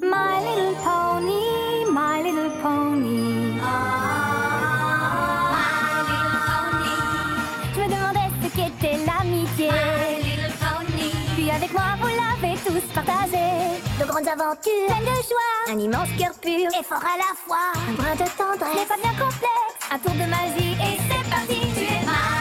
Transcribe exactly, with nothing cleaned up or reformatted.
My little pony, my little pony. My little pony. Je me demandais ce qu'était l'amitié. My little pony. Puis avec moi vous l'avez tous partagé. De grandes aventures, pleines de joie. Un immense cœur pur et fort à la fois. Un brin de tendresse, n'est pas bien complexe. Un tour de magie et c'est parti. Tu es ma